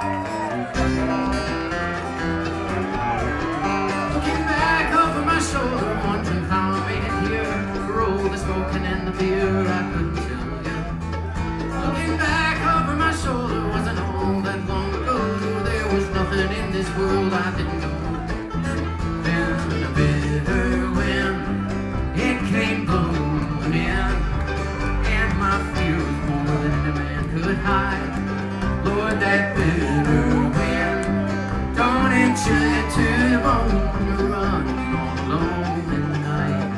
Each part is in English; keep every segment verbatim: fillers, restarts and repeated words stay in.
Looking back over my shoulder, wondering how I made it here. For all the smoking and the beer, I couldn't tell you. Looking back over my shoulder, wasn't all that long ago. There was nothing in this world I didn't know. Then a bitter wind, it came blowing in, and my fear was more than a man could hide. Lord, that bitter wind, don't it chill you to the bone when you're running all alone in the night.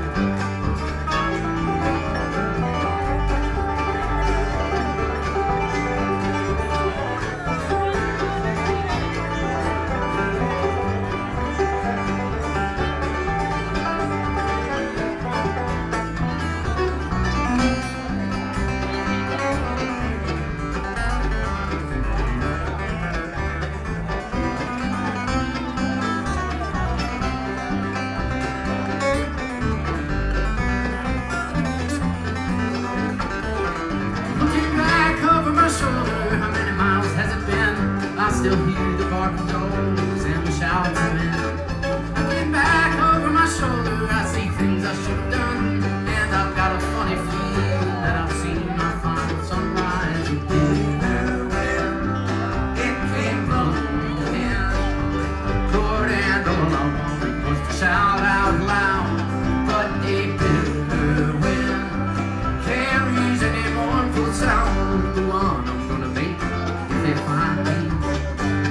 Looking back over my shoulder, how many miles has it been? I still hear the barking dogs and the shouts of men. Looking back over my shoulder, I see things I should have done, and I've got a funny feeling that I've seen my final sunrise. A bitter wind, it came blowing in, Lord, and all I wanted was to shout out loud, but a bitter wind carries any mournful sound, the one I'm gonna make if they find me.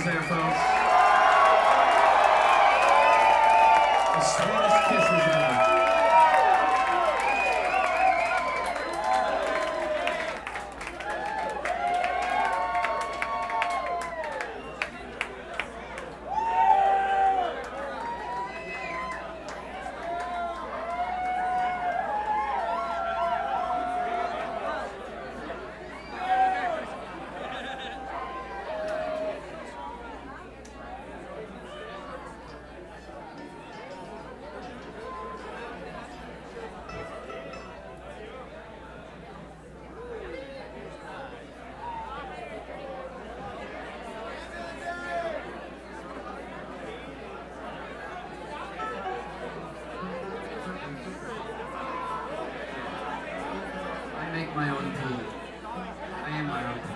there, folks. The sweetest kisses ever. I make my own tea. I am my own tea.